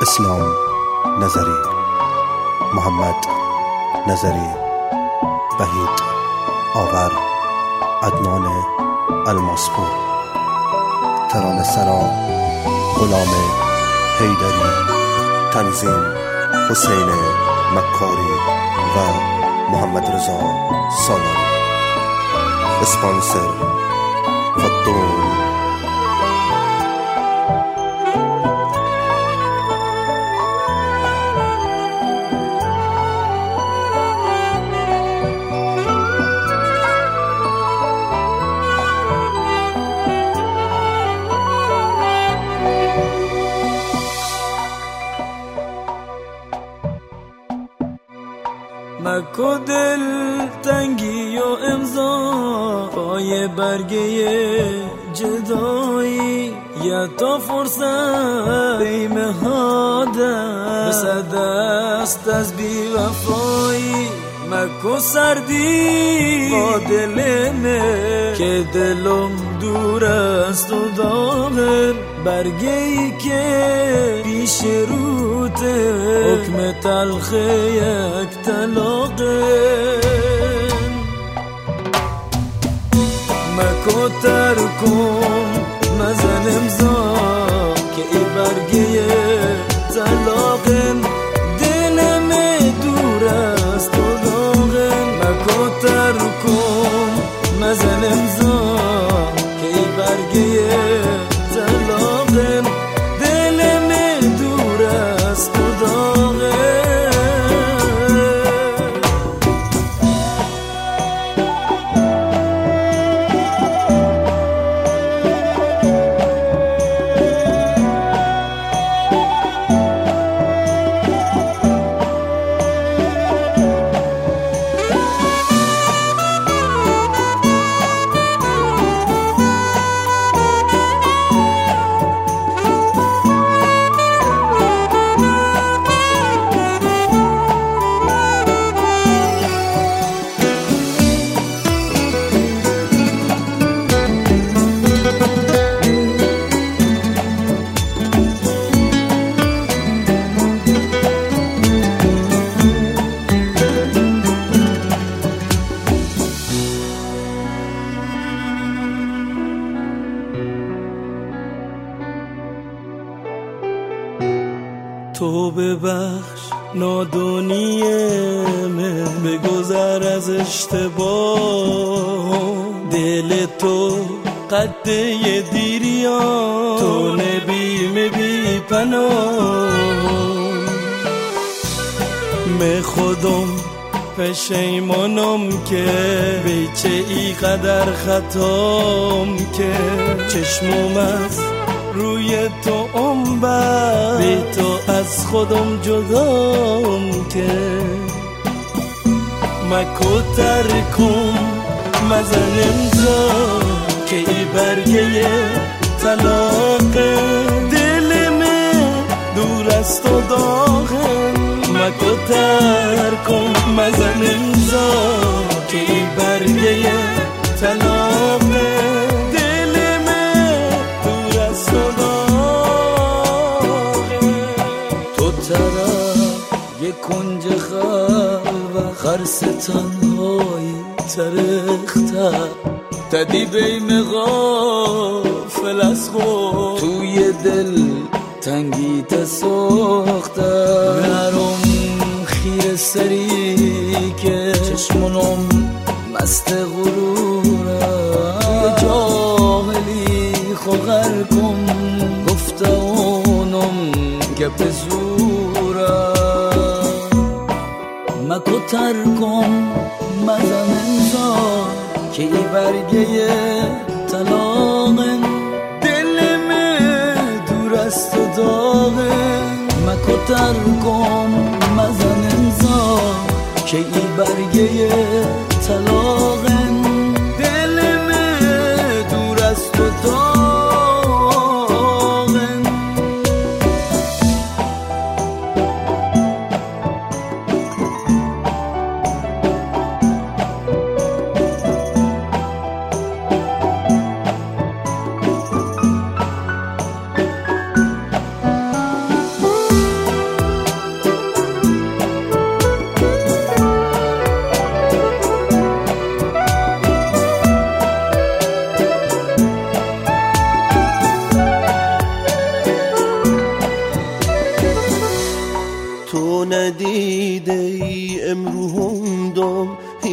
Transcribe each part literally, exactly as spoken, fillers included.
اسلام نظری، محمد نظری، وحید آور، عدنان الماسپور، ترانه سرا غلام حیدری، تنظیم حسین مکاری و محمد رضا سالاری، اسپانسر فدون. مکو دل تنگی و امضا پای برگه جدایی، یا تا فرصت بیمه ها در دست از بی وفایی. مکو سردی با دلمه که دلم دور است و داغر، برگه ای که پیش روته حکم تلخ یک طلاقه. مکو ترکم مزن امضا که ای برگه طلاقه، دلم دور است و داغه. مکو ترکم مزن امضا که ای برگه طلاقه، دلم دور است و داغه. تو ببخش نادونی من، بگذر از اشتباه. دل تو قده دیریان، تو نبی مبی پناه. می خودم پشیمانم که بیچه ای قدر خطام که چشمم از روی تو انبر، بی تو از خودم جدام که. مکو ترکم مزن امضا که ای برگه طلاقه، دلم دور است و داغه. مکو ترکم مزن امضا که ای برگه طلاقه، یک کنج خلوت خرس تنهایی ترخته، تدی بیم غافل از خود توی دل تنگی تساخته. نرم خیر سری که چشمونم مست غروره، توی جاهلی خوغر کن گفته اونم گپ زوره. مکو ترکم مزن امضا که ای برگه طلاقه، دلم دور است و داغه. مکو ترکم مزن امضا که ای برگه طلاقه، دلم دور است و داغه.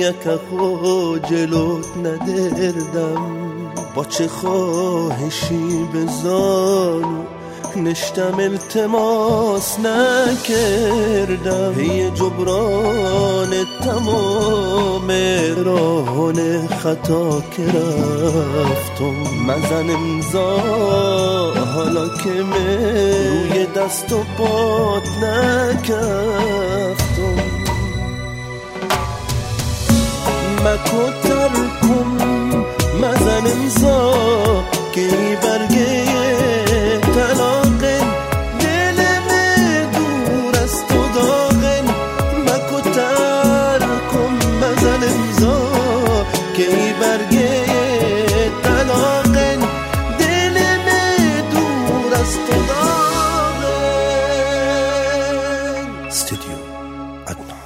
یکه خو جلوت ندردم با چه خواهشی بزانو نشتم التماس نکردم هی جبران تمام راهان خطا که رفتم مزن امضا حالا که من روی دست و پات نکفتم مکو ترکم مزن امضا که ای برگه طلاقه دلم دور است و داغن مکو ترکم مزن امضا که ای برگه طلاقه دلم دور است و داغن استودیو عدنان.